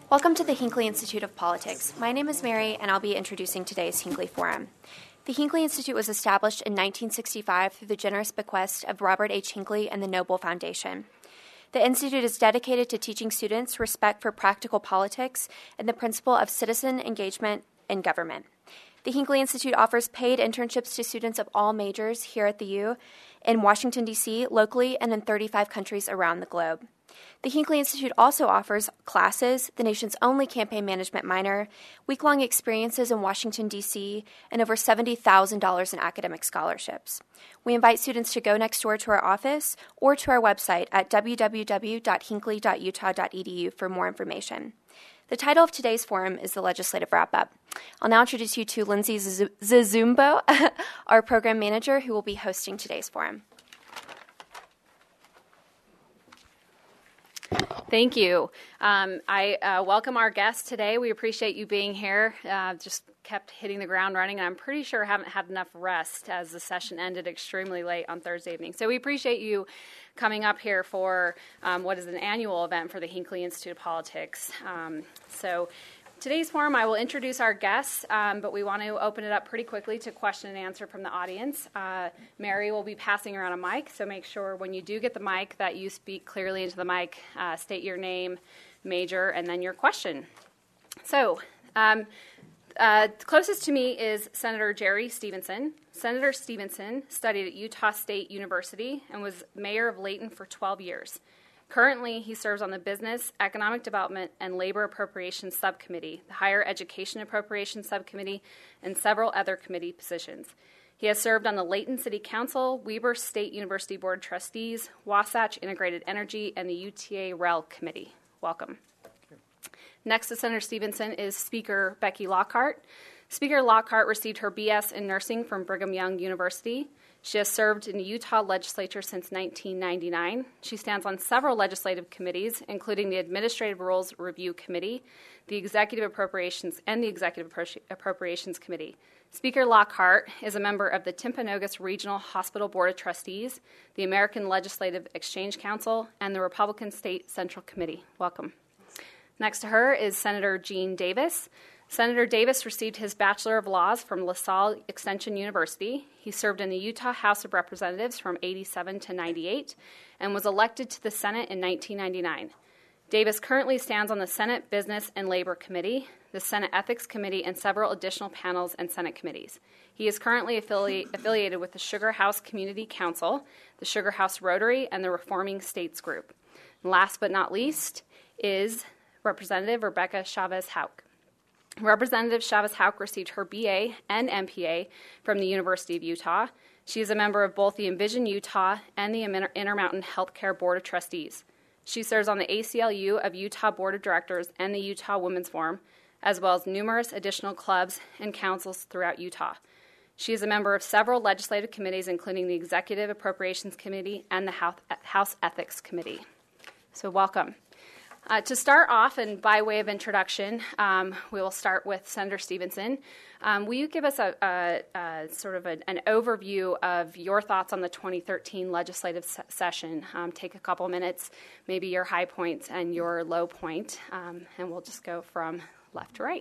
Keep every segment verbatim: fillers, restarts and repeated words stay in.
Welcome to the Hinckley Institute of Politics. My name is Mary, and I'll be introducing today's Hinckley Forum. The Hinckley Institute was established in nineteen sixty-five through the generous bequest of Robert H. Hinckley and the Noble Foundation. The Institute is dedicated to teaching students respect for practical politics and the principle of citizen engagement in government. The Hinckley Institute offers paid internships to students of all majors here at the U, in Washington, D C, locally, and in thirty-five countries around the globe. The Hinckley Institute also offers classes, the nation's only campaign management minor, week-long experiences in Washington, D C, and over seventy thousand dollars in academic scholarships. We invite students to go next door to our office or to our website at w w w dot hinckley dot utah dot e d u for more information. The title of today's forum is the Legislative Wrap-Up. I'll now introduce you to Lindsay Zazumbo, our program manager, who will be hosting today's forum. Thank you. Um, I uh, welcome our guests today. We appreciate you being here. Uh, just kept hitting the ground running, and I'm pretty sure I haven't had enough rest as the session ended extremely late on Thursday evening. So we appreciate you coming up here for um, what is an annual event for the Hinckley Institute of Politics. Um, so today's forum, I will introduce our guests, um, but we want to open it up pretty quickly to question and answer from the audience. Uh, Mary will be passing around a mic, so make sure when you do get the mic that you speak clearly into the mic, uh, state your name, major, and then your question. So um, uh, closest to me is Senator Jerry Stephenson. Senator Stephenson studied at Utah State University and was mayor of Layton for twelve years. Currently, he serves on the Business, Economic Development, and Labor Appropriations Subcommittee, the Higher Education Appropriations Subcommittee, and several other committee positions. He has served on the Layton City Council, Weber State University Board of Trustees, Wasatch Integrated Energy, and the U T A R E L Committee. Welcome. Next to Senator Stephenson is Speaker Becky Lockhart. Speaker Lockhart received her B S in nursing from Brigham Young University. She has served in the Utah legislature since nineteen ninety-nine. She stands on several legislative committees, including the Administrative Rules Review Committee, the Executive Appropriations, and the Executive Appropriations Committee. Speaker Lockhart is a member of the Timpanogos Regional Hospital Board of Trustees, the American Legislative Exchange Council, and the Republican State Central Committee. Welcome. Next to her is Senator Gene Davis. Senator Davis received his Bachelor of Laws from LaSalle Extension University. He served in the Utah House of Representatives from eighty-seven to ninety-eight and was elected to the Senate in nineteen ninety-nine. Davis currently stands on the Senate Business and Labor Committee, the Senate Ethics Committee, and several additional panels and Senate committees. He is currently affili- affiliated with the Sugar House Community Council, the Sugar House Rotary, and the Reforming States Group. And last but not least is Representative Rebecca Chavez-Houck. Representative Chavez-Houck received her B A and M P A from the University of Utah. She is a member of both the Envision Utah and the Intermountain Healthcare Board of Trustees. She serves on the A C L U of Utah Board of Directors and the Utah Women's Forum, as well as numerous additional clubs and councils throughout Utah. She is a member of several legislative committees, including the Executive Appropriations Committee and the House Ethics Committee. So welcome. Uh, to start off, and by way of introduction, um, we will start with Senator Stephenson. Um, will you give us a, a, a sort of a, an overview of your thoughts on the twenty thirteen legislative se- session? Um, take a couple minutes, maybe your high points and your low point, um, and we'll just go from left to right.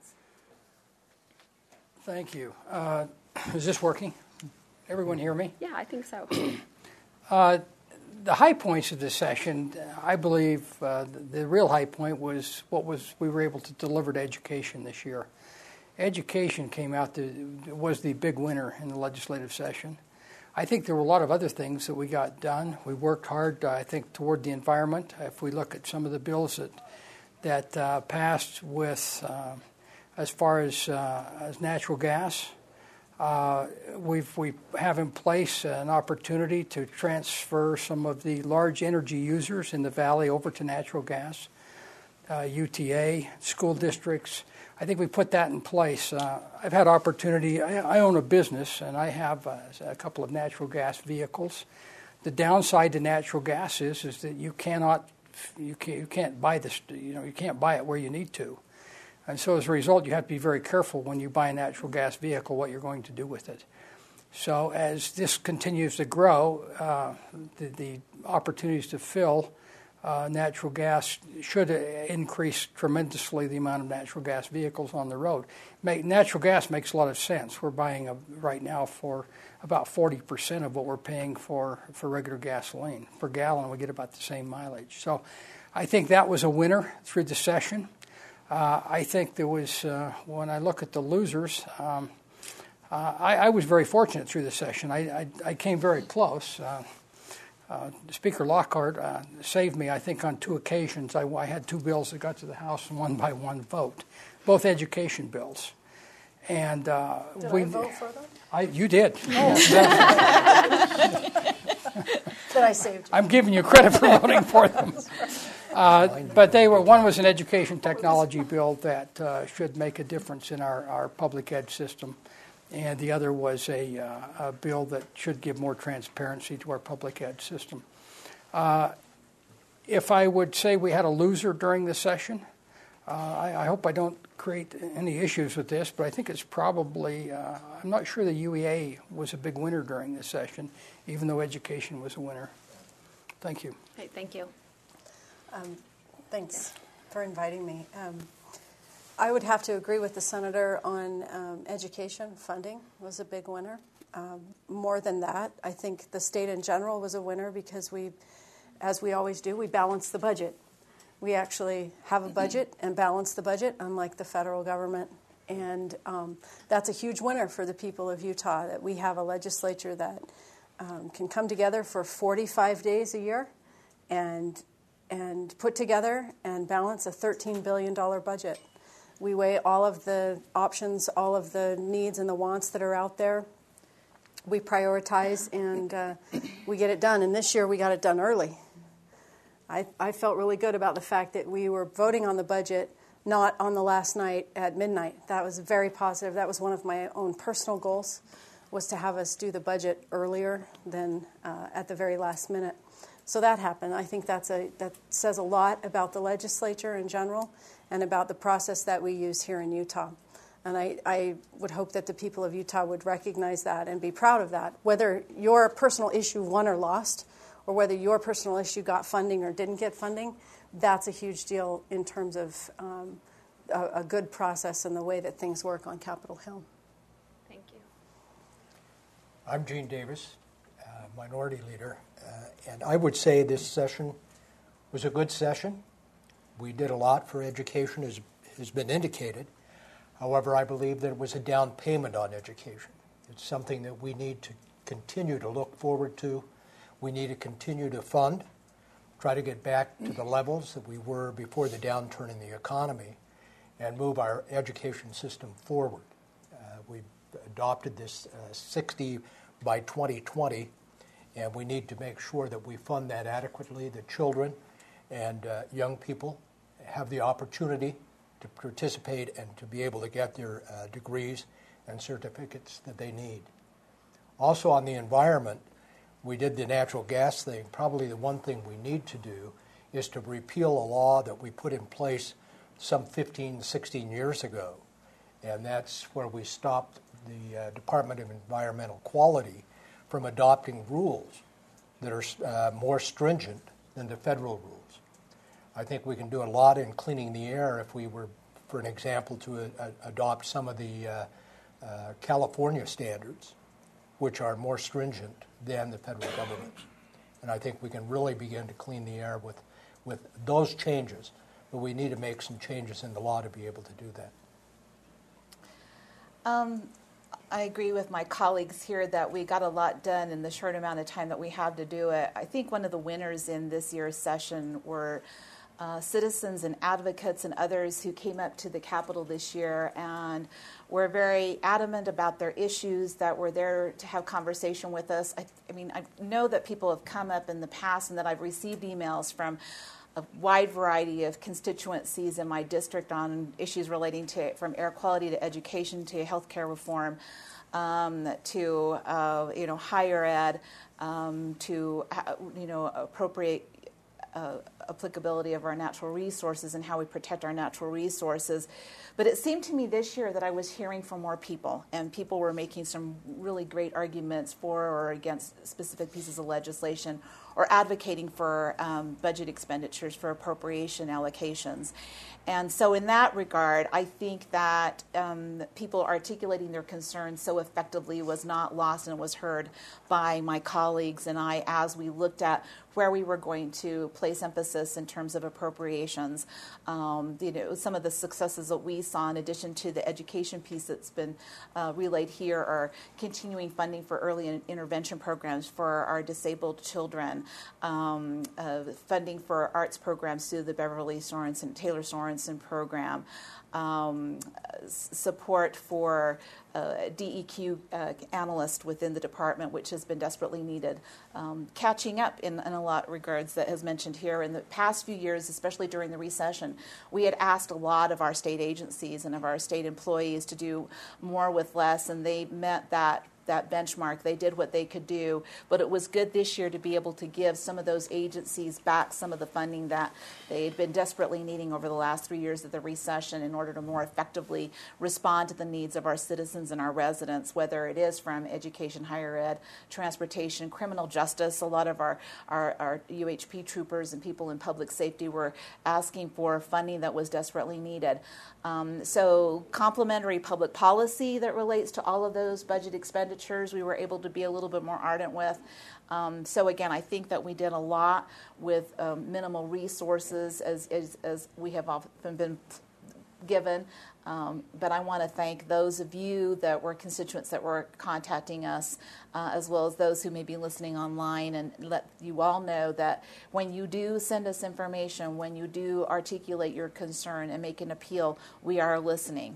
Thank you. Uh, is this working? Everyone hear me? Yeah, I think so. uh, The high points of this session, I believe uh, the, the real high point was what was we were able to deliver to education this year. Education came out, to, was the big winner in the legislative session. I think there were a lot of other things that we got done. We worked hard, uh, I think, toward the environment. If we look at some of the bills that, that uh, passed with, uh, as far as, uh, as natural gas, Uh, we've, we have in place an opportunity to transfer some of the large energy users in the valley over to natural gas, uh, U T A, school districts. I think we put that in place. Uh, I've had opportunity. I, I own a business, and I have uh, a couple of natural gas vehicles. The downside to natural gas is is that you cannot, you can't, you can't buy this. You know, you can't buy it where you need to. And so as a result, you have to be very careful when you buy a natural gas vehicle what you're going to do with it. So as this continues to grow, uh, the, the opportunities to fill uh, natural gas should increase tremendously the amount of natural gas vehicles on the road. Make, natural gas makes a lot of sense. We're buying a, right now for about forty percent of what we're paying for, for regular gasoline. Per gallon, we get about the same mileage. So I think that was a winner through the session. Uh, I think there was, uh, when I look at the losers, um, uh, I, I was very fortunate through the session. I, I, I came very close. Uh, uh, Speaker Lockhart uh, saved me, I think, on two occasions. I, I had two bills that got to the House and one by one vote, both education bills. And uh, did we I vote for them? I, you did. Oh. But I saved you. I'm giving you credit for voting for them. Uh, but they were. One was an education technology bill that uh, should make a difference in our, our public ed system, and the other was a, uh, a bill that should give more transparency to our public ed system. Uh, if I would say we had a loser during the session, uh, I, I hope I don't create any issues with this, but I think it's probably, uh, I'm not sure the U E A was a big winner during this session, even though education was a winner. Thank you. Hey, thank you. Um, thanks for inviting me. Um, I would have to agree with the senator on um, education funding was a big winner. Um, more than that, I think the state in general was a winner because we, as we always do, we balance the budget. We actually have a budget and balance the budget, unlike the federal government. And um, that's a huge winner for the people of Utah, that we have a legislature that um, can come together for forty-five days a year and and put together and balance a thirteen billion dollars budget. We weigh all of the options, all of the needs and the wants that are out there. We prioritize and uh, we get it done. And this year we got it done early. I, I felt really good about the fact that we were voting on the budget not on the last night at midnight. That was very positive. That was one of my own personal goals, was to have us do the budget earlier than uh, at the very last minute. So that happened. I think that's a that says a lot about the legislature in general and about the process that we use here in Utah. And I, I would hope that the people of Utah would recognize that and be proud of that. Whether your personal issue won or lost, or whether your personal issue got funding or didn't get funding, that's a huge deal in terms of um, a, a good process and the way that things work on Capitol Hill. Thank you. I'm Gene Davis, uh, Minority Leader, uh, and I would say this session was a good session. We did a lot for education, as has been indicated. However, I believe that it was a down payment on education. It's something that we need to continue to look forward to. We need to continue to fund, try to get back to the levels that we were before the downturn in the economy, and move our education system forward. Uh, we adopted this uh, sixty by twenty twenty, and we need to make sure that we fund that adequately. The children and uh, young people have the opportunity to participate and to be able to get their uh, degrees and certificates that they need. Also on the environment, we did the natural gas thing. Probably the one thing we need to do is to repeal a law that we put in place some fifteen, sixteen years ago. And that's where we stopped the uh, Department of Environmental Quality from adopting rules that are uh, more stringent than the federal rules. I think we can do a lot in cleaning the air if we were, for an example, to uh, adopt some of the uh, uh, California standards, which are more stringent than the federal government. And I think we can really begin to clean the air with, with those changes, but we need to make some changes in the law to be able to do that. Um, I agree with my colleagues here that we got a lot done in the short amount of time that we have to do it. I think one of the winners in this year's session were Uh, citizens and advocates and others who came up to the Capitol this year and were very adamant about their issues, that were there to have conversation with us. I, I mean, I know that people have come up in the past and that I've received emails from a wide variety of constituencies in my district on issues relating to, from air quality to education to healthcare reform, um, to uh, you know higher ed, um, to you know appropriate Uh, applicability of our natural resources and how we protect our natural resources. But it seemed to me this year that I was hearing from more people, and people were making some really great arguments for or against specific pieces of legislation, or advocating for um, budget expenditures for appropriation allocations. And so in that regard, I think that um, people articulating their concerns so effectively was not lost and was heard by my colleagues and I as we looked at where we were going to place emphasis in terms of appropriations. Um, you know, some of the successes that we saw in addition to the education piece that's been uh, relayed here are continuing funding for early in- intervention programs for our disabled children, um, uh, funding for arts programs through the Beverly Sorensen, Taylor Sorensen program, um, s- support for uh, D E Q uh, analyst within the department, which has been desperately needed. Um, catching up in, in a lot of regards that has mentioned here. In the past few years, especially during the recession, we had asked a lot of our state agencies and of our state employees to do more with less, and they met that that benchmark. They did what they could do, but it was good this year to be able to give some of those agencies back some of the funding that they'd been desperately needing over the last three years of the recession in order to more effectively respond to the needs of our citizens and our residents, whether it is from education, higher ed, transportation, criminal justice. A lot of our, our, our U H P troopers and people in public safety were asking for funding that was desperately needed. Um, so complementary public policy that relates to all of those budget expenditures, we were able to be a little bit more ardent with. Um, so again, I think that we did a lot with um, minimal resources as, as, as we have often been given. Um, but I want to thank those of you that were constituents that were contacting us, uh, as well as those who may be listening online, and let you all know that when you do send us information, when you do articulate your concern and make an appeal, we are listening.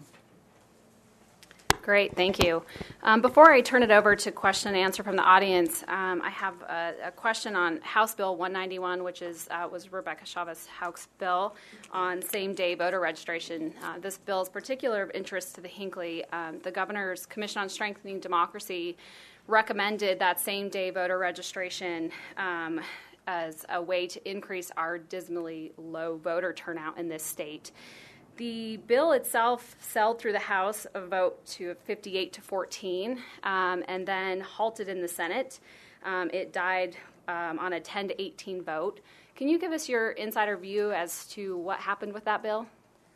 Great, thank you. Um, before I turn it over to question and answer from the audience, um, I have a, a question on House Bill one ninety-one, which is uh, was Rebecca Chavez' House bill on same-day voter registration. Uh, this bill is particular of interest to the Hinckley. Um, the Governor's Commission on Strengthening Democracy recommended that same-day voter registration um, as a way to increase our dismally low voter turnout in this state. The bill itself sailed through the House a vote to fifty-eight to fourteen, um, and then halted in the Senate. Um, it died um, on a ten to eighteen vote. Can you give us your insider view as to what happened with that bill?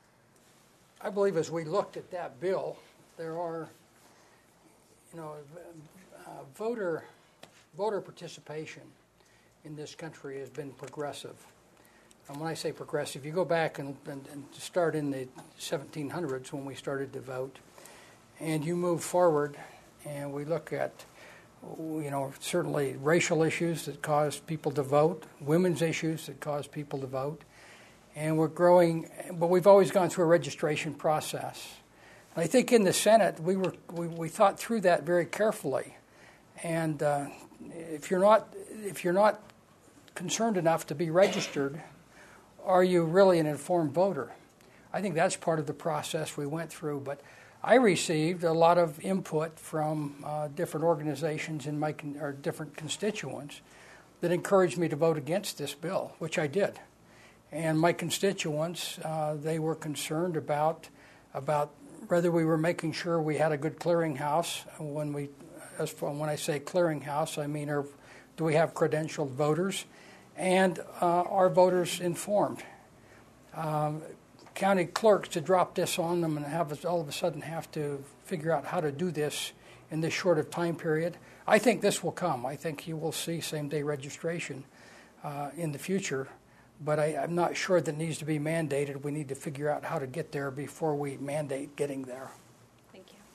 I believe as we looked at that bill, there are, you know, uh, voter voter participation in this country has been progressive. And when I say progressive, you go back and, and, and start in the seventeen hundreds when we started to vote, and you move forward, and we look at, you know, certainly racial issues that caused people to vote, women's issues that caused people to vote, and we're growing, but we've always gone through a registration process. And I think in the Senate, we were we, we thought through that very carefully, and uh, if you're not if you're not concerned enough to be registered, are you really an informed voter? I think that's part of the process we went through. But I received a lot of input from uh, different organizations in my con- or different constituents that encouraged me to vote against this bill, which I did. And my constituents, uh, they were concerned about about whether we were making sure we had a good clearinghouse. When we, as for, when I say clearinghouse, I mean, are, do we have credentialed voters? And uh, are voters informed? Um, county clerks to drop this on them and have us all of a sudden have to figure out how to do this in this short of time period. I think this will come. I think you will see same-day registration uh, in the future, but I, I'm not sure that it needs to be mandated. We need to figure out how to get there before we mandate getting there. Thank you.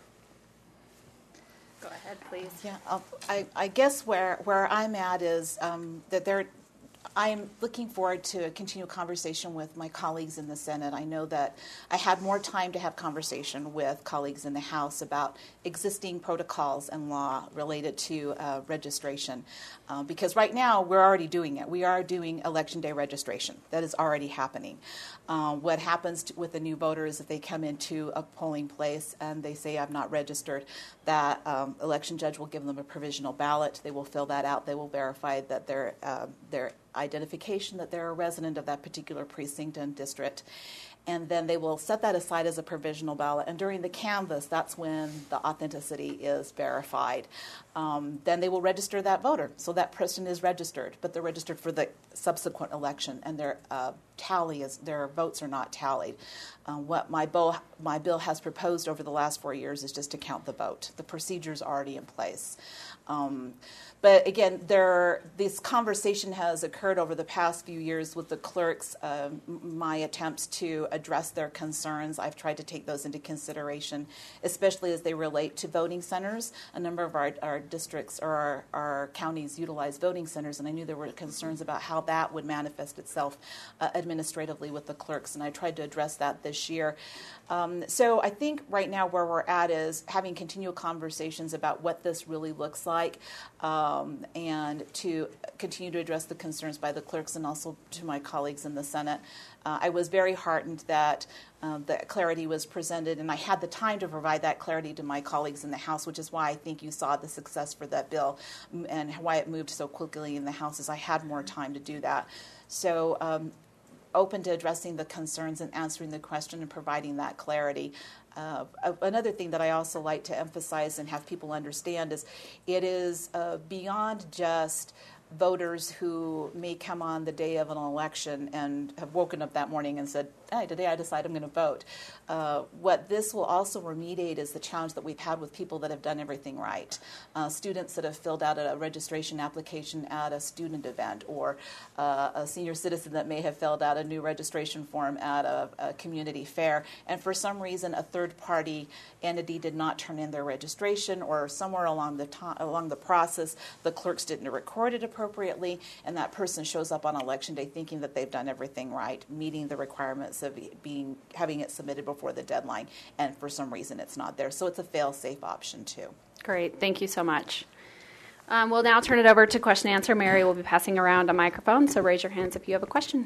Go ahead, please. Yeah, I'll, I, I guess where, where I'm at is um, that there, I'm looking forward to a continued conversation with my colleagues in the Senate. I know that I had more time to have conversation with colleagues in the House about existing protocols and law related to uh, registration, uh, because right now we're already doing it. We are doing Election Day registration. That is already happening. Uh, what happens to, with the new voters if they come into a polling place and they say, "I'm not registered," that um, election judge will give them a provisional ballot. They will fill that out. They will verify that they're uh, they're identification that they're a resident of that particular precinct and district. and then they will set that aside as a provisional ballot. And during the canvass, that's when the authenticity is verified. Um, then they will register that voter. So that person is registered, but they're registered for the subsequent election, and their uh, tally is their votes are not tallied. Uh, what my bill my bill has proposed over the last four years is just to count the vote. The procedure's already in place. Um, But again, there, this conversation has occurred over the past few years with the clerks. Um, my attempts to address their concerns, I've tried to take those into consideration, especially as they relate to voting centers. A number of our, our districts or our, our counties utilize voting centers, and I knew there were concerns about how that would manifest itself uh, administratively with the clerks, and I tried to address that this year. Um, so I think right now where we're at is having continual conversations about what this really looks like. Um, and to continue to address the concerns by the clerks and also to my colleagues in the Senate. Uh, I was very heartened that uh, the clarity was presented, and I had the time to provide that clarity to my colleagues in the House, which is why I think you saw the success for that bill and why it moved so quickly in the House, is I had more time to do that. So um, open to addressing the concerns and answering the question and providing that clarity. Uh, another thing that I also like to emphasize and have people understand is it is uh, beyond just voters who may come on the day of an election and have woken up that morning and said, hey, today I decide I'm going to vote. Uh, what this will also remediate is the challenge that we've had with people that have done everything right. Uh, students that have filled out a registration application at a student event, or uh, a senior citizen that may have filled out a new registration form at a, a community fair, and for some reason a third-party entity did not turn in their registration, or somewhere along the to- along the process the clerks didn't record it appropriately, and that person shows up on election day thinking that they've done everything right, meeting the requirements of being having it submitted before the deadline, and for some reason it's not there. So it's a fail-safe option too. Great, thank you so much. Um, we'll now turn it over to question and answer. Mary will be passing around a microphone, so raise your hands if you have a question.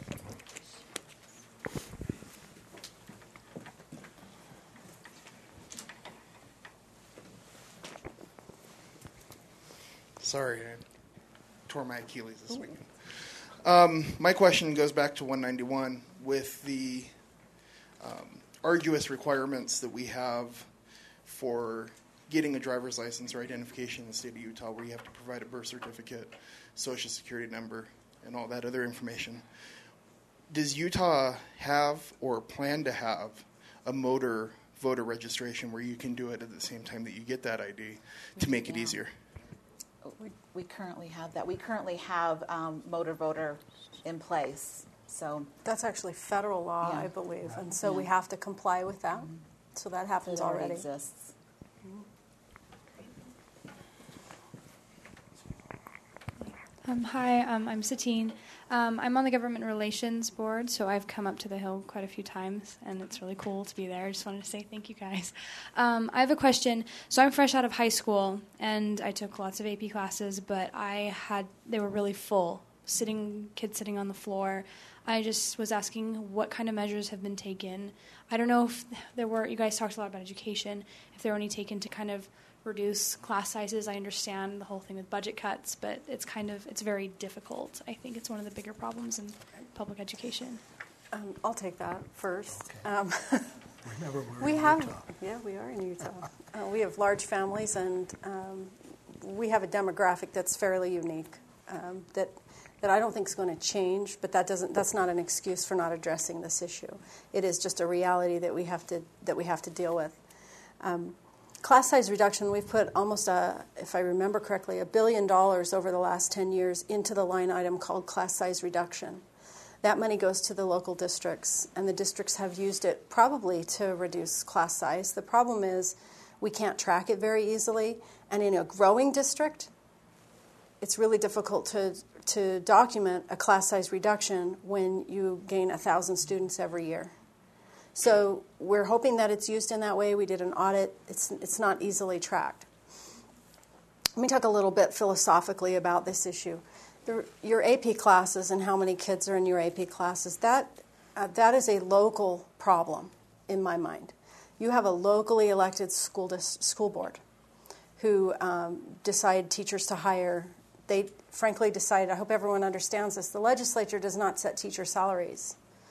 Sorry, I tore my Achilles this weekend. Um, my question goes back to one ninety-one with the um, arduous requirements that we have for getting a driver's license or identification in the state of Utah, where you have to provide a birth certificate, social security number, and all that other information. Does Utah have or plan to have a motor voter registration where you can do it at the same time that you get that I D to make it easier? We, we currently have that. We currently have um, motor voter in place. So that's actually federal law, yeah. I believe, and so yeah. we have to comply with that. Mm-hmm. So that happens it already. already. Exists. Um, hi, um, I'm Satine. Um, I'm on the Government Relations Board, so I've come up to the Hill quite a few times, and it's really cool to be there. I just wanted to say thank you, guys. Um, I have a question. So I'm fresh out of high school, and I took lots of A P classes, but I had they were really full, sitting kids sitting on the floor. I just was asking what kind of measures have been taken. I don't know if there were, you guys talked a lot about education, if there were any taken to kind of reduce class sizes. I understand the whole thing with budget cuts, but it's kind of, it's very difficult. I think it's one of the bigger problems in public education. Um, I'll take that first. Um, Remember, we're we in have, Utah. yeah, we are in Utah. Uh, we have large families, and um, we have a demographic that's fairly unique. Um, that that I don't think is going to change, but that doesn't. That's not an excuse for not addressing this issue. It is just a reality that we have to that we have to deal with. Um, Class size reduction, we've put almost, a, if I remember correctly, a billion dollars over the last ten years into the line item called class size reduction. That money goes to the local districts, and the districts have used it probably to reduce class size. The problem is we can't track it very easily, and in a growing district, it's really difficult to, to document a class size reduction when you gain one thousand students every year. So we're hoping that it's used in that way. We did an audit. It's it's not easily tracked. Let me talk a little bit philosophically about this issue. The, your A P classes and how many kids are in your A P classes, that uh, that is a local problem in my mind. You have a locally elected school dis- school board who um, decide teachers to hire. They frankly decide, I hope everyone understands this, the legislature does not set teacher salaries.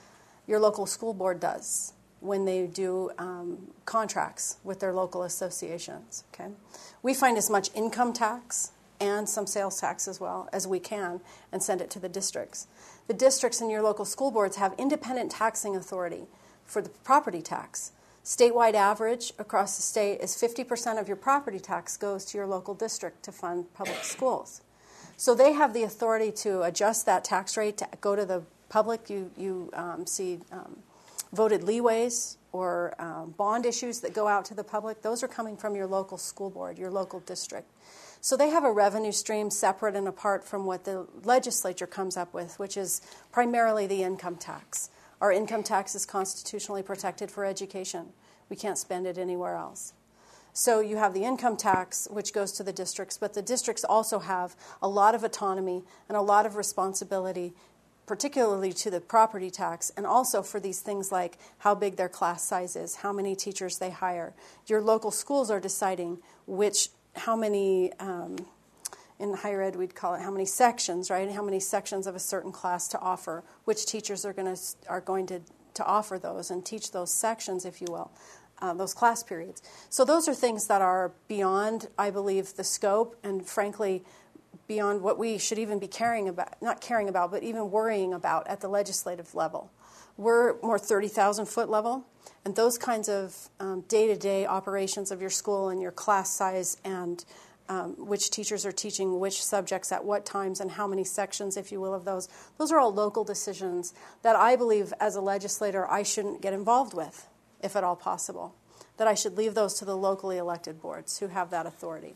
your local school board does when they do um, contracts with their local associations. Okay, we find as much income tax and some sales tax as well as we can and send it to the districts. The districts and your local school boards have independent taxing authority for the property tax. Statewide average across the state is fifty percent of your property tax goes to your local district to fund public schools. So they have the authority to adjust that tax rate to go to the public. You, you um, see um, voted leeways or um, bond issues that go out to the public. Those are coming from your local school board, your local district. So they have a revenue stream separate and apart from what the legislature comes up with, which is primarily the income tax. Our income tax is constitutionally protected for education. We can't spend it anywhere else. So you have the income tax, which goes to the districts, but the districts also have a lot of autonomy and a lot of responsibility, particularly to the property tax, and also for these things like how big their class size is, how many teachers they hire. Your local schools are deciding which, how many, um, in higher ed we'd call it how many sections, right? How many sections of a certain class to offer, which teachers are going to are going to, to offer those and teach those sections, if you will. Uh, those class periods. So those are things that are beyond, I believe, the scope and, frankly, beyond what we should even be caring about, not caring about, but even worrying about at the legislative level. We're more thirty thousand foot level, and those kinds of um, day-to-day operations of your school and your class size and um, which teachers are teaching which subjects at what times and how many sections, if you will, of those, those are all local decisions that I believe as a legislator I shouldn't get involved with, if at all possible, that I should leave those to the locally elected boards who have that authority.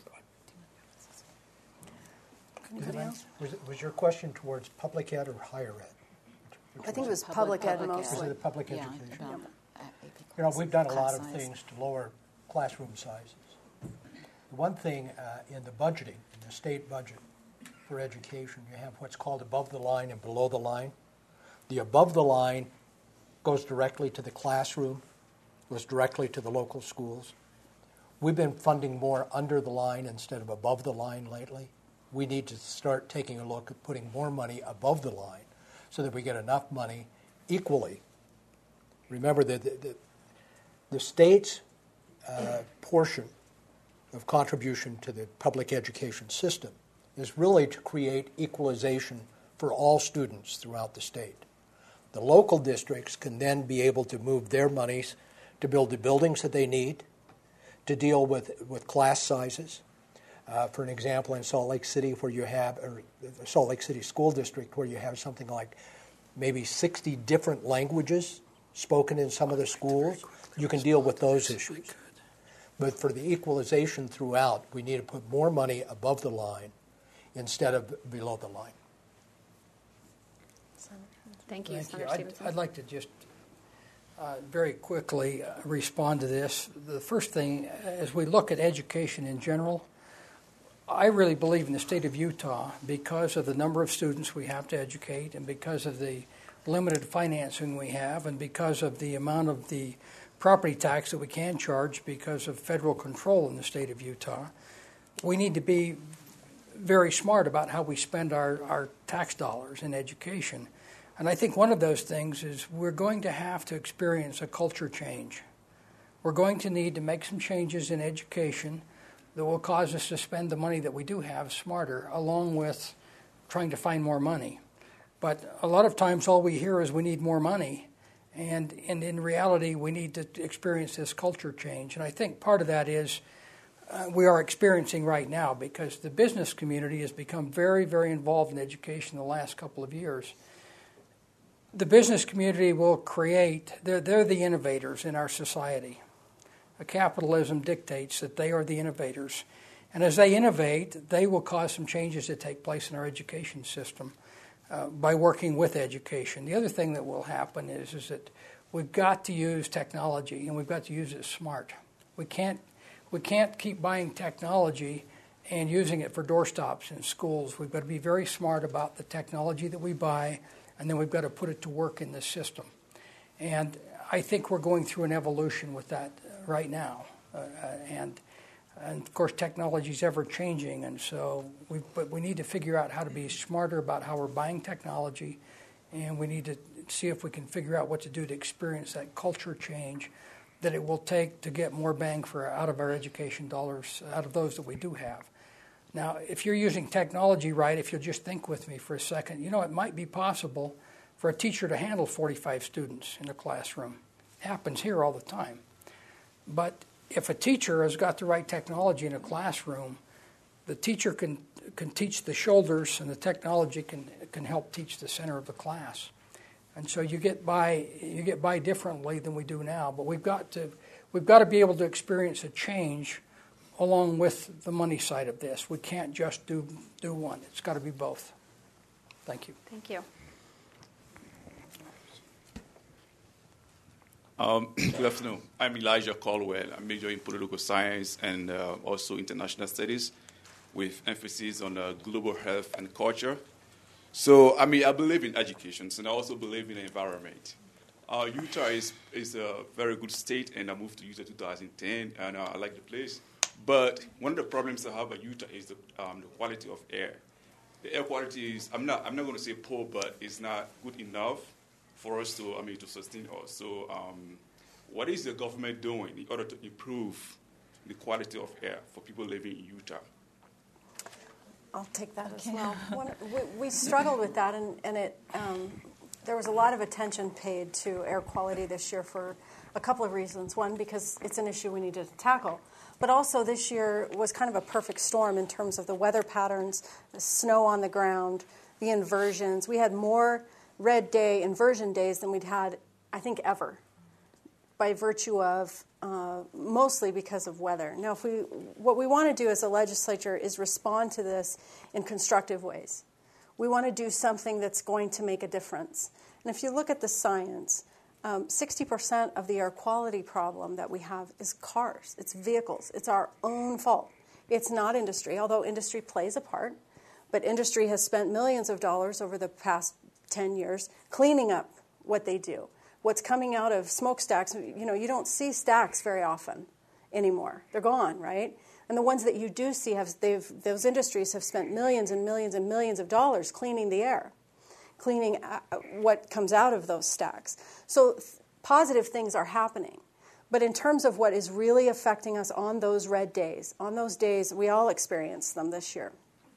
Anybody else? Was, it, was your question towards public ed or higher ed? Which I think it was Public- public ed public ed. Was mostly. it public Yeah, education? about, uh, You know, we've done a lot class of size. things to lower classroom sizes. The one thing uh, in the budgeting, in the state budget for education, you have what's called above the line and below the line. The above the line goes directly to the classroom, goes directly to the local schools. We've been funding more under the line instead of above the line lately. We need to start taking a look at putting more money above the line so that we get enough money equally. Remember that the, the, the state's uh, portion of contribution to the public education system is really to create equalization for all students throughout the state. The local districts can then be able to move their monies to build the buildings that they need, to deal with, with class sizes. Uh, for an example, in Salt Lake City, where you have, or the Salt Lake City School District, where you have something like maybe sixty different languages spoken in some of the schools, you can deal with those issues. But for the equalization throughout, we need to put more money above the line instead of below the line. Thank you, Thank you. Senator I'd, Stevenson. I'd like to just uh, very quickly uh, respond to this. The first thing, as we look at education in general, I really believe in the state of Utah, because of the number of students we have to educate and because of the limited financing we have and because of the amount of the property tax that we can charge because of federal control in the state of Utah, we need to be very smart about how we spend our, our tax dollars in education. And I think one of those things is we're going to have to experience a culture change. We're going to need to make some changes in education that will cause us to spend the money that we do have smarter, along with trying to find more money. But a lot of times all we hear is we need more money, and, and in reality we need to experience this culture change. And I think part of that is uh, we are experiencing right now, because the business community has become very, very involved in education the last couple of years. The business community will create, they're, they're the innovators in our society. Capitalism dictates that they are the innovators. And as they innovate, they will cause some changes to take place in our education system uh, by working with education. The other thing that will happen is, is that we've got to use technology, and we've got to use it smart. We can't, we can't keep buying technology and using it for doorstops in schools. We've got to be very smart about the technology that we buy, and then we've got to put it to work in the system. And I think we're going through an evolution with that right now. Uh, and, and, of course, technology is ever changing, and so we, but we need to figure out how to be smarter about how we're buying technology and we need to see if we can figure out what to do to experience that culture change that it will take to get more bang for out of our education dollars, out of those that we do have. Now, if you're using technology right, if you'll just think with me for a second, you know, it might be possible for a teacher to handle forty-five students in a classroom. It happens here all the time. But if a teacher has got the right technology in a classroom, the teacher can can teach the shoulders, and the technology can can help teach the center of the class. And so you get by you get by differently than we do now. But we've got to we've got to be able to experience a change along with the money side of this. We can't just do do one. It's got to be both. Thank you. Thank you. Um, good afternoon. I'm Elijah Caldwell. I'm majoring in political science and uh, also international studies, with emphasis on uh, global health and culture. So, I mean, I believe in education, and I also believe in the environment. Uh, Utah is, is a very good state, and I moved to Utah in two thousand ten, and uh, I like the place. But one of the problems I have at Utah is the, um, the quality of air. The air quality is, I'm not, I'm not going to say poor, but it's not good enough for us to, I mean, to sustain us. So um, what is the government doing in order to improve the quality of air for people living in Utah? I'll take that as well. One, we, we struggled with that, and, and it um, there was a lot of attention paid to air quality this year for a couple of reasons. One, because it's an issue we needed to tackle. But also this year was kind of a perfect storm in terms of the weather patterns, the snow on the ground, the inversions. We had more red day inversion days than we'd had, I think, ever, by virtue of uh, mostly because of weather. Now, if we, what we want to do as a legislature is respond to this in constructive ways. We want to do something that's going to make a difference. And if you look at the science, um, sixty percent of the air quality problem that we have is cars. It's vehicles. It's our own fault. It's not industry, although industry plays a part. But industry has spent millions of dollars over the past ten years cleaning up what they do. What's coming out of smokestacks, you know, you don't see stacks very often anymore. They're gone, right? And the ones that you do see, have they've those industries have spent millions and millions and millions of dollars cleaning the air, cleaning what comes out of those stacks. So th- positive things are happening. But in terms of what is really affecting us on those red days, on those days, we all experienced them this year,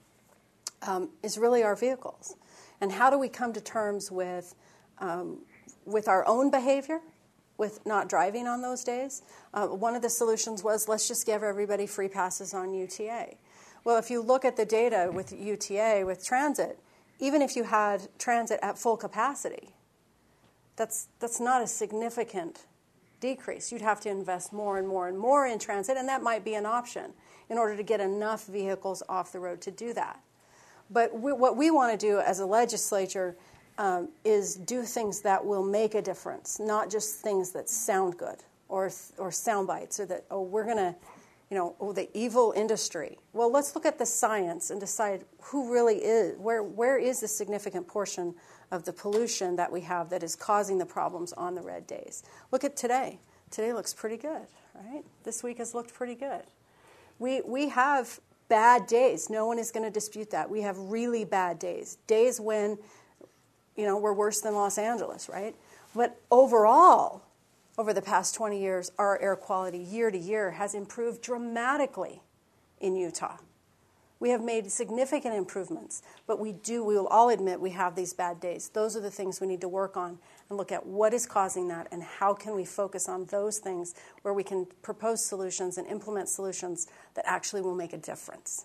um, is really our vehicles. And how do we come to terms with um, with our own behavior, with not driving on those days? Uh, one of the solutions was, let's just give everybody free passes on U T A. Well, if you look at the data with U T A, with transit, even if you had transit at full capacity, that's that's not a significant decrease. You'd have to invest more and more and more in transit, and that might be an option in order to get enough vehicles off the road to do that. But we, what we want to do as a legislature um, is do things that will make a difference, not just things that sound good or or sound bites, or that, oh, we're going to, you know, oh, the evil industry. Well, let's look at the science and decide who really is, where where is the significant portion of the pollution that we have that is causing the problems on the red days. Look at today. Today looks pretty good, right? This week has looked pretty good. We we have bad days. No one is going to dispute that. We have really bad days. Days when, you know, we're worse than Los Angeles, right? But overall, over the past twenty years, our air quality year to year has improved dramatically in Utah. We have made significant improvements, but we do, we will all admit we have these bad days. Those are the things we need to work on and look at what is causing that and how can we focus on those things where we can propose solutions and implement solutions that actually will make a difference.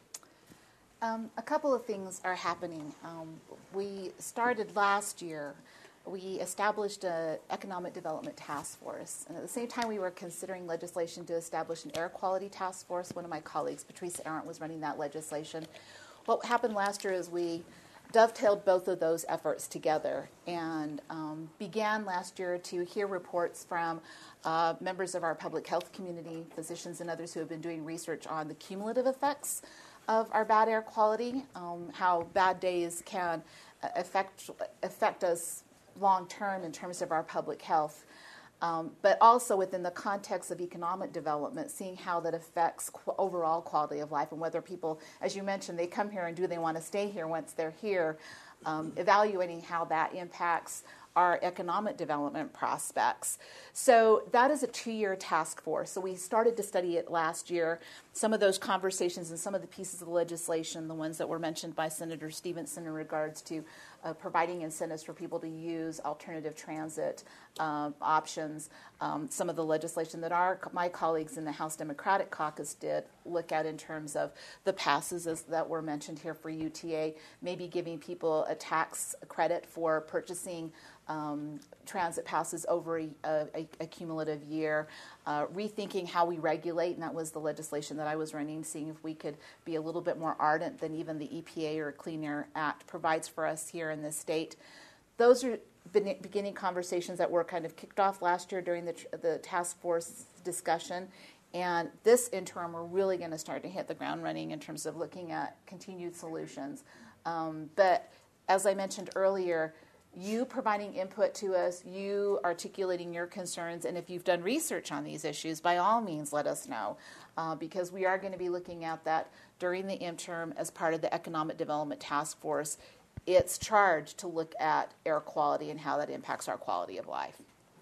Um, a couple of things are happening. Um, we started last year. We established an economic development task force. And at the same time, we were considering legislation to establish an air quality task force. One of my colleagues, Patrice Arendt, was running that legislation. What happened last year is we dovetailed both of those efforts together and um, began last year to hear reports from uh, members of our public health community, physicians and others who have been doing research on the cumulative effects of our bad air quality, um, how bad days can affect affect us long-term in terms of our public health, um, but also within the context of economic development, seeing how that affects qu- overall quality of life and whether people, as you mentioned, they come here and do they want to stay here once they're here. um, evaluating how that impacts our economic development prospects. So that is a two-year task force. So we started to study it last year. Some of those conversations and some of the pieces of the legislation, the ones that were mentioned by Senator Stevenson in regards to uh, providing incentives for people to use alternative transit uh, options, um, some of the legislation that our my colleagues in the House Democratic Caucus did look at in terms of the passes as, that were mentioned here for U T A, maybe giving people a tax credit for purchasing Um, transit passes over a, a, a cumulative year, uh, rethinking how we regulate, and that was the legislation that I was running, seeing if we could be a little bit more ardent than even the E P A or Clean Air Act provides for us here in this state. Those are beginning conversations that were kind of kicked off last year during the, the task force discussion. And this interim, we're really going to start to hit the ground running in terms of looking at continued solutions. Um, but as I mentioned earlier, you providing input to us, you articulating your concerns, and if you've done research on these issues, by all means let us know, uh, because we are going to be looking at that during the interim as part of the Economic Development Task Force. It's charged to look at air quality and how that impacts our quality of life.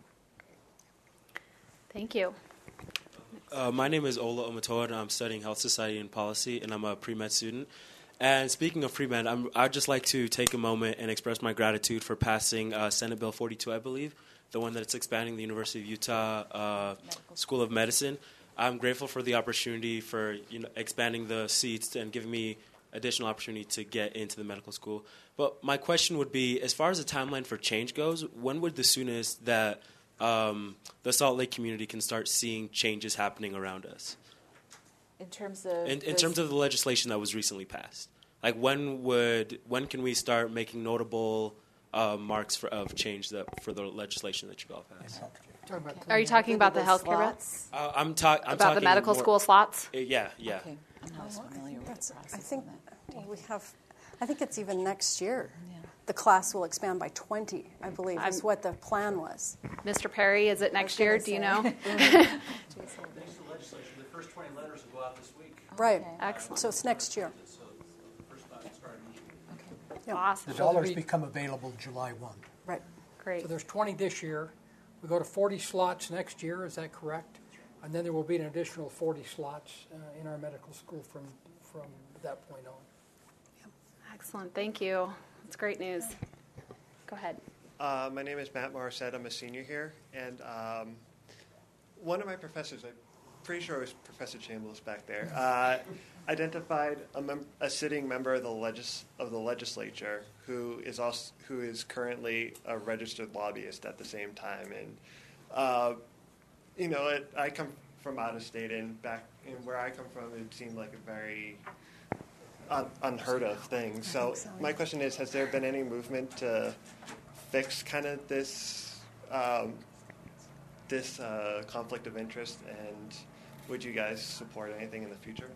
Thank you. Uh, my name is Ola Omatoa, and I'm studying Health Society and Policy, and I'm a pre-med student. And speaking of pre-med, I'm, I'd just like to take a moment and express my gratitude for passing uh, Senate Bill forty-two, I believe, the one that's expanding the University of Utah uh, School of Medicine. I'm grateful for the opportunity for you know expanding the seats and giving me additional opportunity to get into the medical school. But my question would be, as far as the timeline for change goes, when would the soonest that um, the Salt Lake community can start seeing changes happening around us? In terms of in, in terms of the legislation that was recently passed, like when would when can we start making notable uh, marks for, of change that for the legislation that you all passed? Are you talking about the healthcare bill? Uh, I'm, ta- I'm about talking the medical more, school slots. Uh, yeah, yeah. Okay. I'm not as familiar with the process I think on that. we have. I think it's even next year. Yeah. The class will expand by twenty. I believe is I'm- what the plan was. Mister Perry, is it next year? Do you know? Legislation. The first twenty letters will go out this week. Right. Okay. Excellent. So it's next year. So the first batch started. Yeah. Awesome. The dollars become available July first. Right. Great. So there's twenty this year. We go to forty slots next year. Is that correct? And then there will be an additional forty slots uh, in our medical school from from that point on. Excellent. Thank you. That's great news. Go ahead. Uh, my name is Matt Morissette. I'm a senior here, and um, one of my professors, I'm pretty sure it was Professor Chambliss back there, uh, identified a, mem- a sitting member of the legis- of the legislature who is also who is currently a registered lobbyist at the same time. And uh, you know, it, I come from out of state, and back in where I come from, it seemed like a very un- unheard of thing. So, so, my yeah. question is: has there been any movement to fix kind of this um, this uh, conflict of interest, and would you guys support anything in the future?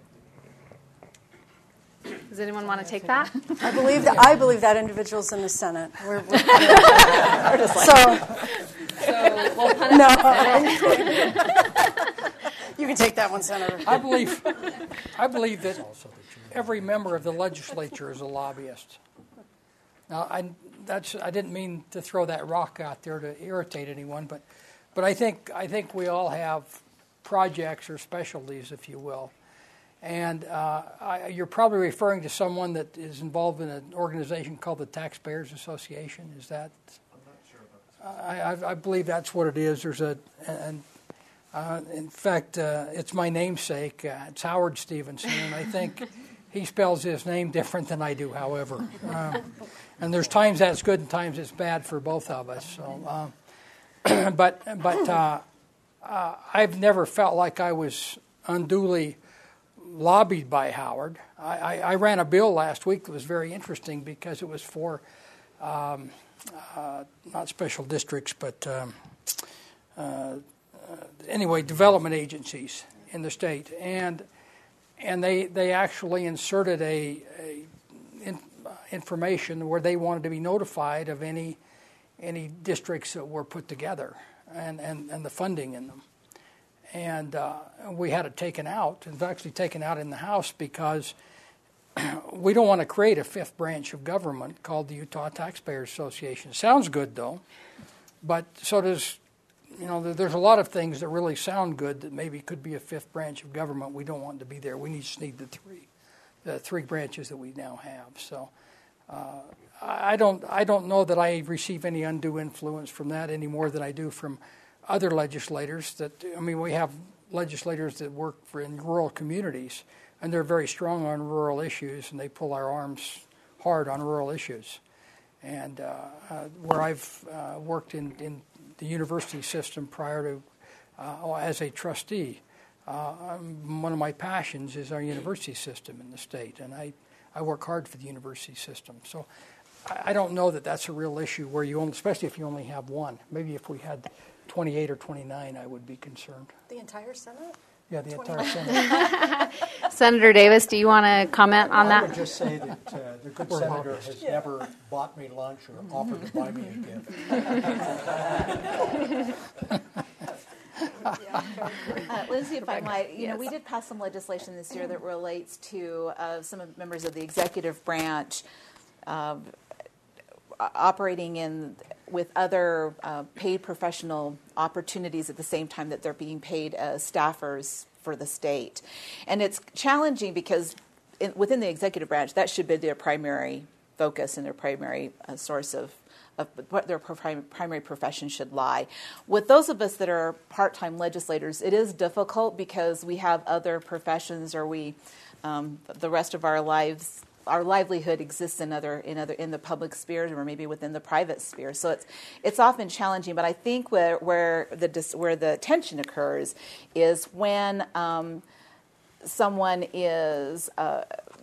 Does anyone want to take that? I believe that. I believe that individual's in the Senate. We're, we're, so, So we'll punish no, you can take that one, Senator. I believe, I believe that every member of the legislature is a lobbyist. Now, I that's I didn't mean to throw that rock out there to irritate anyone, but but I think I think we all have projects or specialties, if you will. And uh, I, you're probably referring to someone that is involved in an organization called the Taxpayers Association. Is that? I'm not sure about this. I, I, I believe that's what it is. There's a, and uh, in fact, uh, it's my namesake. Uh, it's Howard Stevenson, and I think he spells his name different than I do. However, uh, and there's times that's good and times it's bad for both of us. So, uh, but but uh, uh, I've never felt like I was unduly lobbied by Howard. I, I, I ran a bill last week that was very interesting because it was for um, uh, not special districts, but um, uh, uh, anyway, development agencies in the state, and and they they actually inserted a, a in, uh, information where they wanted to be notified of any any districts that were put together and, and, and the funding in them. And uh, we had it taken out. It was actually taken out in the House because we don't want to create a fifth branch of government called the Utah Taxpayers Association. Sounds good, though, but so does, you know, there's a lot of things that really sound good that maybe could be a fifth branch of government. We don't want to be there. We just need the three, the three branches that we now have. So uh, I don't, I don't know that I receive any undue influence from that any more than I do from other legislators. That I mean, we have legislators that work for in rural communities, and they're very strong on rural issues, and they pull our arms hard on rural issues. And uh, uh, where I've uh, worked in, in the university system prior to, uh, as a trustee, uh, I'm, one of my passions is our university system in the state, and I, I work hard for the university system. So I, I don't know that that's a real issue where you only, especially if you only have one. Maybe if we had twenty-eight or twenty-nine, I would be concerned. The entire Senate? Yeah, the entire Senate. Senator Davis, do you want to comment on that? I would just say that uh, the good We're senator lobbyists. has never bought me lunch or offered to buy me a gift. Uh, Lindsay, if I might, you know, we did pass some legislation this year that relates to uh, some of members of the executive branch uh, operating in with other uh, paid professional opportunities at the same time that they're being paid as staffers for the state. And it's challenging because in, within the executive branch, that should be their primary focus and their primary uh, source of, of what their primary profession should lie. With those of us that are part-time legislators, it is difficult because we have other professions, or we, um, the rest of our lives, our livelihood exists in other in other in the public sphere, or maybe within the private sphere. So it's it's often challenging. But I think where where the where the tension occurs is when um, someone is, uh,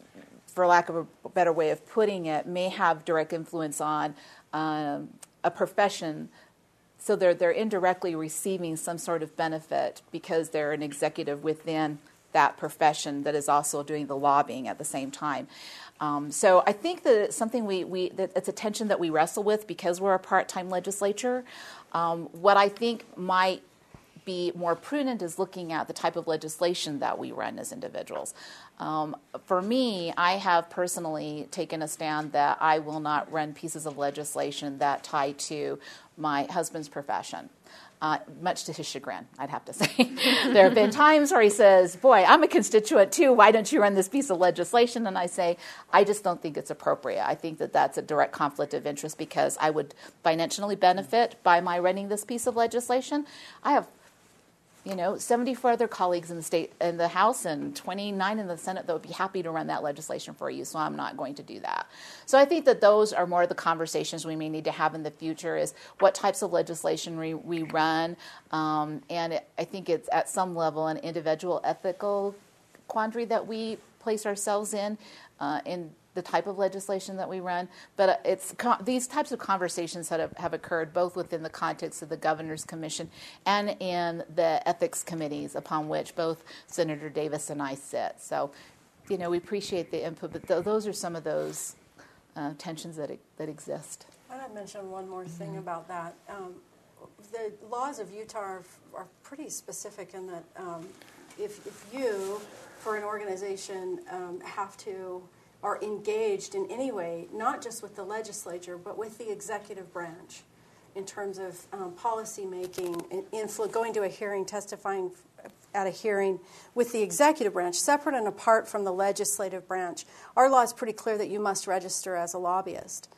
for lack of a better way of putting it, may have direct influence on um, a profession. So they're they're indirectly receiving some sort of benefit because they're an executive within that profession that is also doing the lobbying at the same time. Um, so I think that it's something we, we that it's a tension that we wrestle with because we're a part-time legislature. Um, what I think might be more prudent is looking at the type of legislation that we run as individuals. Um, for me, I have personally taken a stand that I will not run pieces of legislation that tie to my husband's profession. Uh, much to his chagrin, I'd have to say. There have been times where he says, boy, I'm a constituent too, why don't you run this piece of legislation? And I say, I just don't think it's appropriate. I think that that's a direct conflict of interest because I would financially benefit by my running this piece of legislation. I have, you know, seventy-four other colleagues in the state, in the House, and twenty-nine in the Senate that would be happy to run that legislation for you. So I'm not going to do that. So I think that those are more of the conversations we may need to have in the future: is what types of legislation we, we run, um, and it, I think it's at some level an individual ethical quandary that we place ourselves in, uh, in the type of legislation that we run. But it's these types of conversations that have, have occurred both within the context of the Governor's Commission and in the ethics committees upon which both Senator Davis and I sit. So, you know, we appreciate the input, but th- those are some of those uh, tensions that that exist. I want to mention one more thing mm-hmm. about that. Um, the laws of Utah are, are pretty specific in that um, if, if you, for an organization, um, have to are engaged in any way, not just with the legislature, but with the executive branch in terms of um, policy making, influ- going to a hearing, testifying at a hearing with the executive branch, separate and apart from the legislative branch. Our law is pretty clear that you must register as a lobbyist.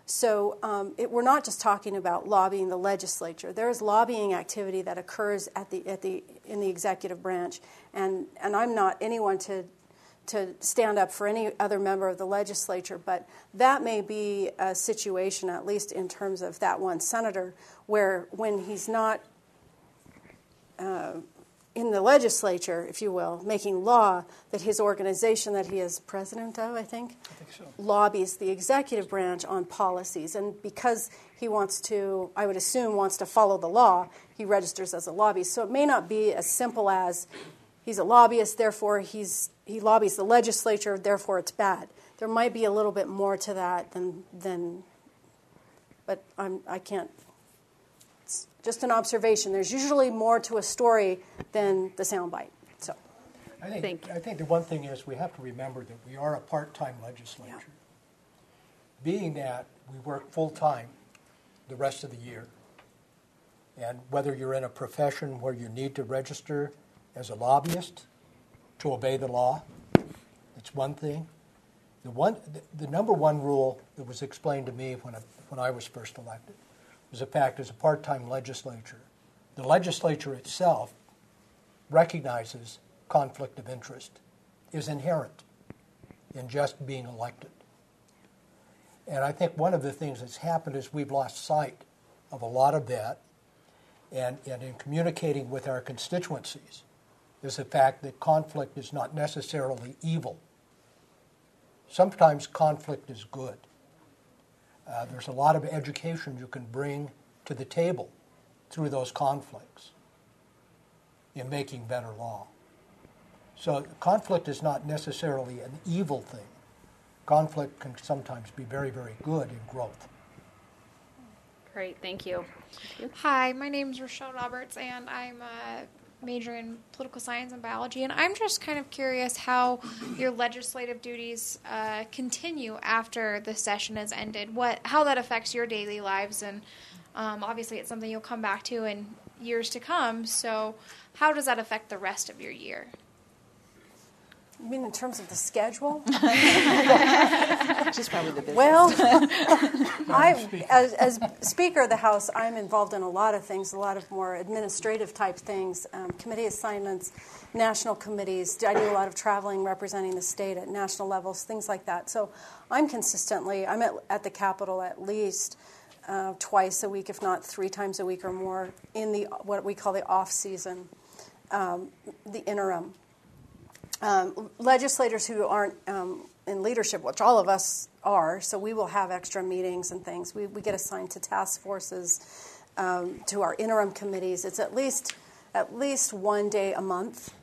So um, it, we're not just talking about lobbying the legislature. There is lobbying activity that occurs at the at the in the executive branch, and and I'm not anyone to. to stand up for any other member of the legislature, but that may be a situation, at least in terms of that one senator, where when he's not uh, in the legislature, if you will, making law, that his organization that he is president of, I think, I think so. lobbies the executive branch on policies. And because he wants to, I would assume, wants to follow the law, he registers as a lobbyist. So it may not be as simple as he's a lobbyist, therefore he's he lobbies the legislature, therefore it's bad. There might be a little bit more to that than, than but I'm, I can't, it's just an observation. There's usually more to a story than the soundbite. So, I think, Thank you. I think the one thing is we have to remember that we are a part-time legislature. Yeah. Being that we work full-time the rest of the year, and whether you're in a profession where you need to register as a lobbyist to obey the law, it's one thing. The one, the, the number one rule that was explained to me when I, when I was first elected was the fact as a part-time legislature, the legislature itself recognizes conflict of interest is inherent in just being elected. And I think one of the things that's happened is we've lost sight of a lot of that, and, and in communicating with our constituencies is the fact that conflict is not necessarily evil. Sometimes conflict is good. Uh, there's a lot of education you can bring to the table through those conflicts in making better law. So conflict is not necessarily an evil thing. Conflict can sometimes be very, very good in growth. Great, thank you. Thank you. Hi, my name is Rochelle Roberts, and I'm a major in political science and biology, and I'm just kind of curious how your legislative duties uh, continue after the session has ended, what, how that affects your daily lives, and um, obviously it's something you'll come back to in years to come, so how does that affect the rest of your year? You mean in terms of the schedule? She's probably the business. Well, I, as, as Speaker of the House, I'm involved in a lot of things, a lot of more administrative type things, um, committee assignments, national committees. I do a lot of traveling, representing the state at national levels, things like that. So I'm consistently, I'm at, at the Capitol at least uh, twice a week, if not three times a week or more, in the what we call the off season, um, the interim. Um, legislators who aren't um, in leadership, which all of us are, so we will have extra meetings and things. We, we get assigned to task forces, um, to our interim committees. It's at least at least one day a month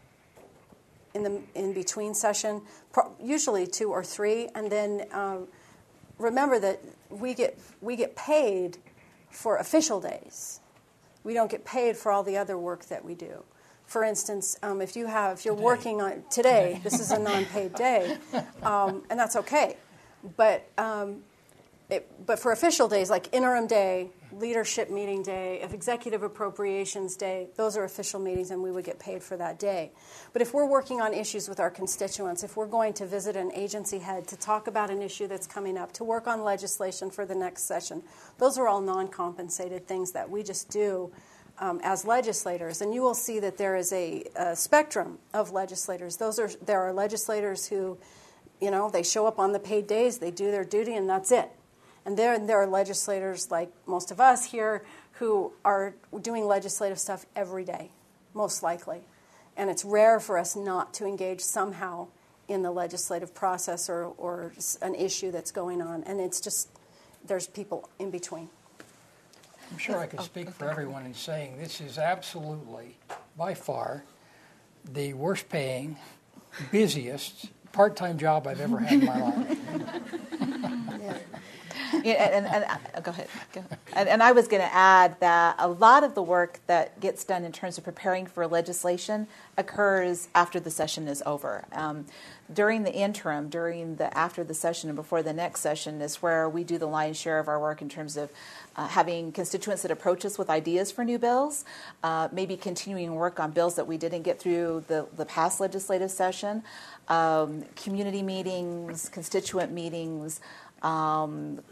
in the in between session, pro- usually two or three. And then um, remember that we get we get paid for official days. We don't get paid for all the other work that we do. For instance, um, if you have, if you're today. working on today, this is a non-paid day, um, and that's okay. But um, it, but for official days like interim day, leadership meeting day, executive appropriations day, those are official meetings, and we would get paid for that day. But if we're working on issues with our constituents, if we're going to visit an agency head to talk about an issue that's coming up, to work on legislation for the next session, those are all non-compensated things that we just do. Um, as legislators, and you will see that there is a, a spectrum of legislators. Those are there are legislators who, you know, they show up on the paid days, they do their duty, and that's it. And there there are legislators like most of us here who are doing legislative stuff every day, most likely. And it's rare for us not to engage somehow in the legislative process or or an issue that's going on. And it's just there's people in between. I'm sure I could speak for everyone in saying this is absolutely, by far, the worst paying, busiest part-time job I've ever had in my life. Yeah. Yeah, and, and, and go ahead. Go ahead. And, and I was going to add that a lot of the work that gets done in terms of preparing for legislation occurs after the session is over. Um, during the interim, during the after the session and before the next session is where we do the lion's share of our work in terms of uh, having constituents that approach us with ideas for new bills, uh, maybe continuing work on bills that we didn't get through the, the past legislative session, um, community meetings, constituent meetings, Um,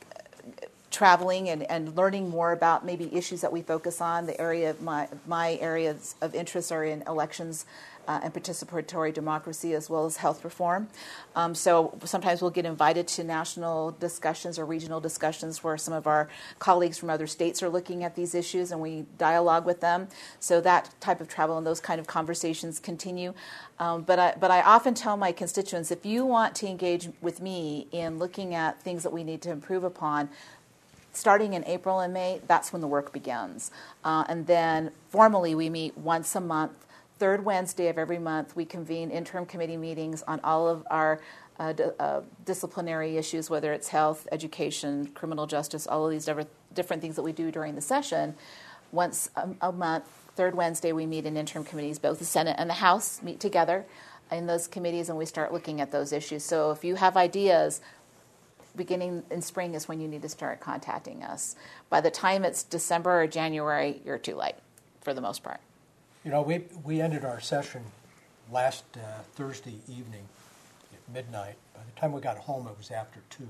traveling and, and learning more about maybe issues that we focus on. The area of my my areas of interest are in elections uh, and participatory democracy, as well as health reform. Um, so sometimes we'll get invited to national discussions or regional discussions where some of our colleagues from other states are looking at these issues, and we dialogue with them. So that type of travel and those kind of conversations continue. Um, but I, but I often tell my constituents, if you want to engage with me in looking at things that we need to improve upon, starting in April and May, that's when the work begins. Uh, and then formally we meet once a month. Third Wednesday of every month, we convene interim committee meetings on all of our uh, d- uh, disciplinary issues, whether it's health, education, criminal justice, all of these different, different things that we do during the session. Once a, a month, third Wednesday we meet in interim committees. Both the Senate and the House meet together in those committees, and we start looking at those issues. So if you have ideas, beginning in spring is when you need to start contacting us. By the time it's December or January, you're too late for the most part. You know, we we ended our session last uh, Thursday evening at midnight. By the time we got home, it was after two.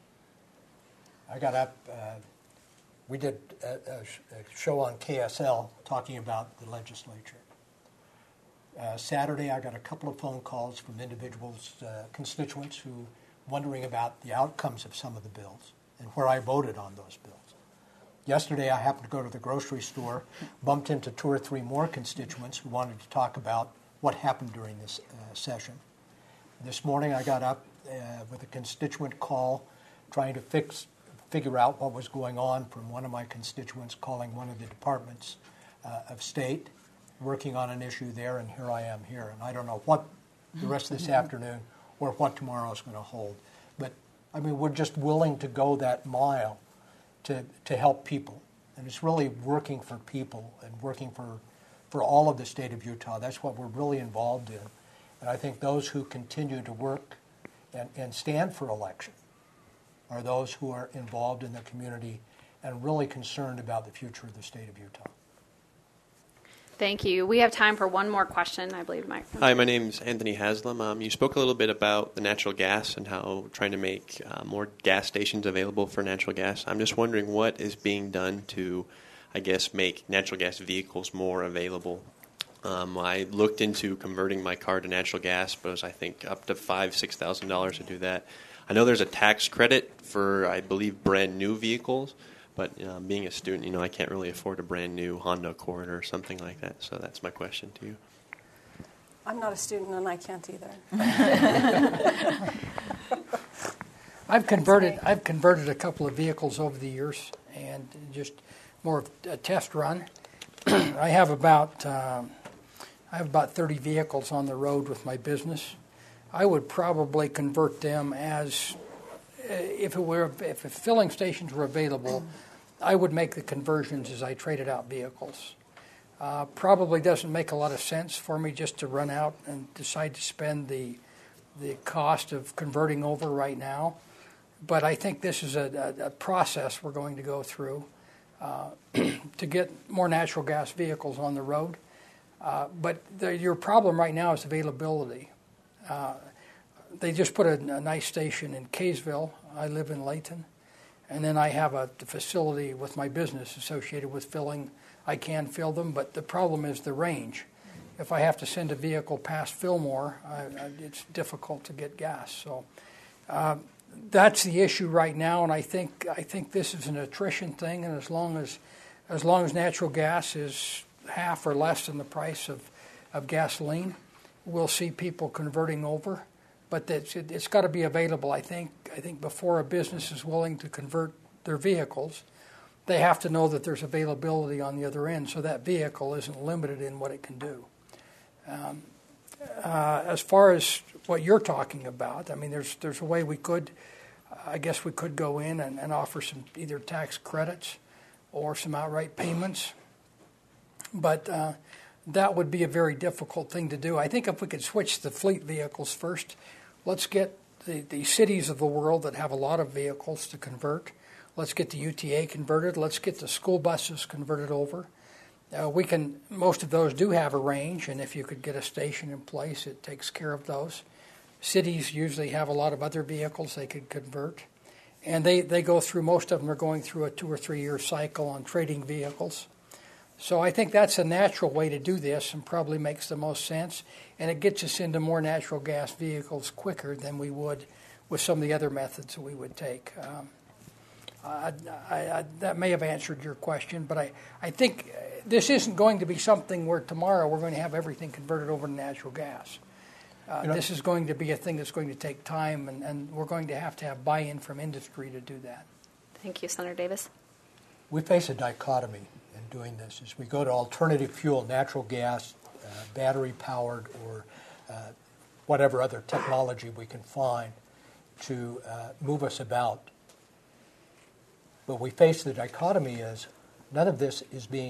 I got up. Uh, we did a, a, sh- a show on K S L talking about the legislature. Uh, Saturday, I got a couple of phone calls from individuals, uh, constituents, who wondering about the outcomes of some of the bills and where I voted on those bills. Yesterday, I happened to go to the grocery store, bumped into two or three more constituents who wanted to talk about what happened during this uh, session. This morning, I got up uh, with a constituent call trying to fix, figure out what was going on from one of my constituents calling one of the departments uh, of state, working on an issue there, and here I am here. And I don't know what the rest of this afternoon or what tomorrow is going to hold. But, I mean, we're just willing to go that mile to to help people. And it's really working for people and working for, for all of the state of Utah. That's what we're really involved in. And I think those who continue to work and, and stand for election are those who are involved in the community and really concerned about the future of the state of Utah. Thank you. We have time for one more question, I believe, Mike. Hi, my name's Anthony Haslam. Um, you spoke a little bit about the natural gas and how trying to make uh, more gas stations available for natural gas. I'm just wondering what is being done to, I guess, make natural gas vehicles more available. Um, I looked into converting my car to natural gas, but it was, I think, up to five, six thousand dollars to do that. I know there's a tax credit for, I believe, brand new vehicles. But uh, being a student, you know, I can't really afford a brand new Honda Accord or something like that. So that's my question to you. I'm not a student, and I can't either. I've converted. I've converted a couple of vehicles over the years, and just more of a test run. I have about um, I have about thirty vehicles on the road with my business. I would probably convert them as. If it were, if filling stations were available, I would make the conversions as I traded out vehicles. Uh, probably doesn't make a lot of sense for me just to run out and decide to spend the the cost of converting over right now. But I think this is a, a, a process we're going to go through uh, to get more natural gas vehicles on the road. Uh, but the, your problem right now is availability. Uh, They just put a, a nice station in Kaysville. I live in Layton. And then I have a facility with my business associated with filling. I can fill them, but the problem is the range. If I have to send a vehicle past Fillmore, I, I, it's difficult to get gas. So uh, that's the issue right now, and I think I think this is an attrition thing. And as long as as long as natural gas is half or less than the price of, of gasoline, we'll see people converting over. But it's, it, it's got to be available. I think. I think before a business is willing to convert their vehicles, they have to know that there's availability on the other end, so that vehicle isn't limited in what it can do. Um, uh, as far as what you're talking about, I mean, there's there's a way we could, I guess we could go in and, and offer some either tax credits or some outright payments, but uh, that would be a very difficult thing to do. I think if we could switch the fleet vehicles first, let's get the, the cities of the world that have a lot of vehicles to convert. Let's get the U T A converted. Let's get the school buses converted over. Uh, we can. Most of those do have a range, and if you could get a station in place, it takes care of those. Cities usually have a lot of other vehicles they could convert, and they, they go through. Most of them are going through a two or three year cycle on trading vehicles. So I think that's a natural way to do this, and probably makes the most sense, and it gets us into more natural gas vehicles quicker than we would with some of the other methods that we would take. Um, I, I, I, that may have answered your question, but I, I think this isn't going to be something where tomorrow we're going to have everything converted over to natural gas. Uh, you know, this is going to be a thing that's going to take time, and, and we're going to have to have buy-in from industry to do that. Thank you, Senator Davis. We face a dichotomy in doing this. As we go to alternative fuel, natural gas, uh, battery-powered, or uh, whatever other technology we can find to uh, move us about. But we face the dichotomy as none of this is being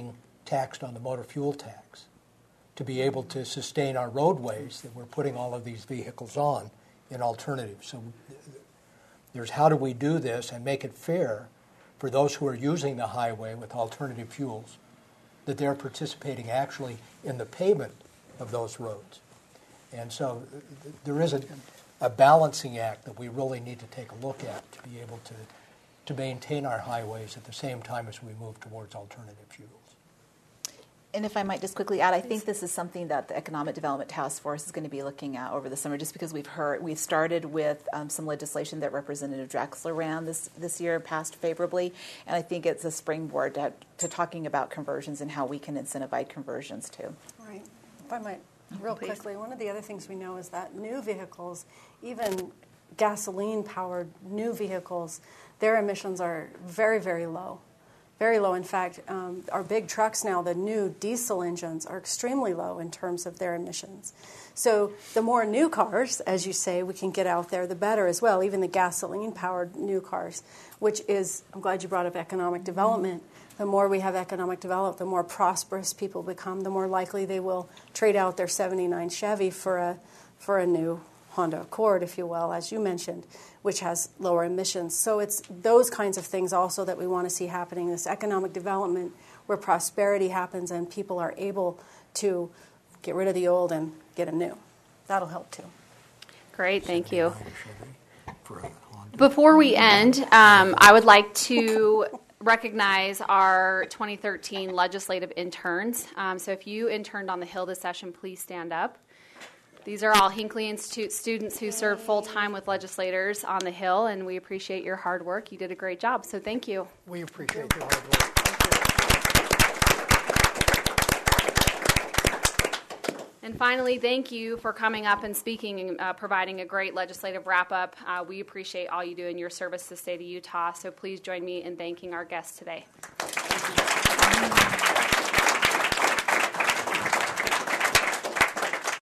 taxed on the motor fuel tax to be able to sustain our roadways that we're putting all of these vehicles on in alternatives. So there's how do we do this and make it fair for those who are using the highway with alternative fuels, that they're participating actually in the payment of those roads. And so there is a, a balancing act that we really need to take a look at to be able to, to maintain our highways at the same time as we move towards alternative fuels. And if I might just quickly add, I think this is something that the Economic Development Task Force is going to be looking at over the summer, just because we've heard, we've started with um, some legislation that Representative Drexler ran this, this year, passed favorably, and I think it's a springboard to, to talking about conversions and how we can incentivize conversions too. Right. If I might, real Please. quickly, one of the other things we know is that new vehicles, even gasoline-powered new vehicles, their emissions are very, very low. Very low. In fact, um, our big trucks now, the new diesel engines, are extremely low in terms of their emissions. So the more new cars, as you say, we can get out there, the better as well, even the gasoline-powered new cars, which is, I'm glad you brought up economic development. The more we have economic development, the more prosperous people become, the more likely they will trade out their seventy-nine Chevy for a for a new Honda Accord, if you will, as you mentioned, which has lower emissions. So it's those kinds of things also that we want to see happening, this economic development where prosperity happens and people are able to get rid of the old and get a new. That'll help too. Great, thank you. Before we end, um, I would like to recognize our twenty thirteen legislative interns. Um, so if you interned on the Hill this session, please stand up. These are all Hinckley Institute students who serve full-time with legislators on the Hill, and we appreciate your hard work. You did a great job, so thank you. We appreciate your hard work. And finally, thank you for coming up and speaking and uh, providing a great legislative wrap-up. Uh, we appreciate all you do in your service to the state of Utah, so please join me in thanking our guests today. Thank you.